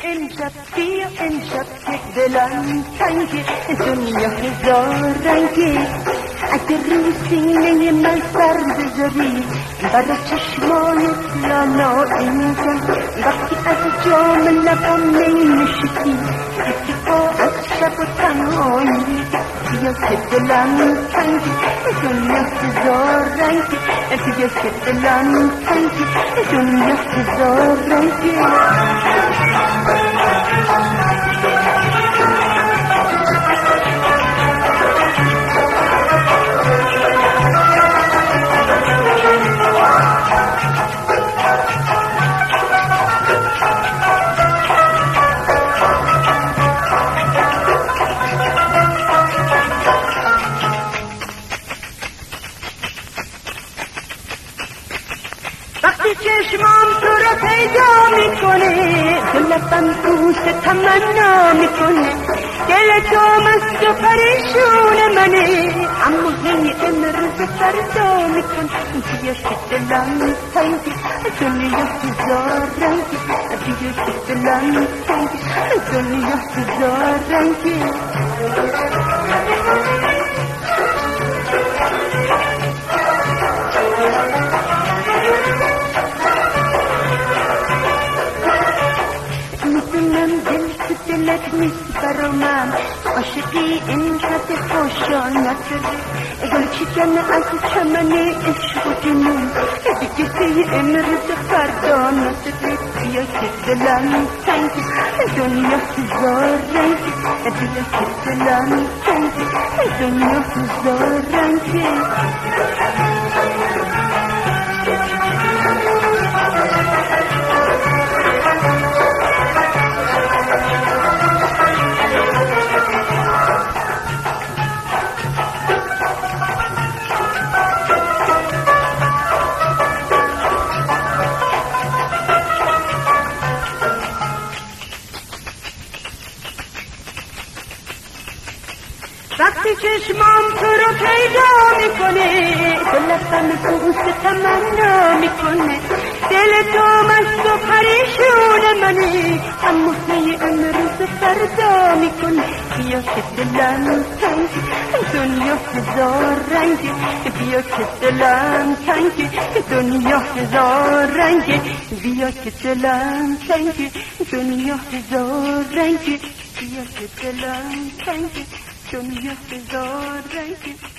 امشب که دلم تنگه دنیا هزار رنگه اگه روی سینه من سر بذاری برا چشمانت لالا اینجا وقتی از جام لبم نمیشکی اتفاق از شب و تنهایی بیا که دلم تنگه دنیا هزار رنگه بیا که دلم تنگه دنیا هزار رنگه وقتی چشمام تو رو پیدا میکنه دلم دوست تمنا میکنه دل تو مست و پریشون منه اما هی امروز فردا میکنه بیا که دلم تنگه دنیا هزار رنگه بیا که دلم تنگه دنیا هزار رنگه دلت نیست برا من عاشقی اینقدر خوشانت گل چیدن از چمن عشق و جنون دیگه سی امروز فردا نداره بیا که دلم تنگه دنیا هزار رنگه بیا که دلم تنگه دنیا هزار رنگه وقتی چشمام تو رو پیدا میکنه دلم دوست تمنا میکنه دل تو مست و پریشون منه اما هی امروز فردا میکنه بیا که دلم تنگه دنیا هزار رنگه بیا که دلم تنگه دنیا هزار رنگه بیا که دلم تنگه دنیا هزار رنگه بیا که دلم تنگه دنیا هزار رنگه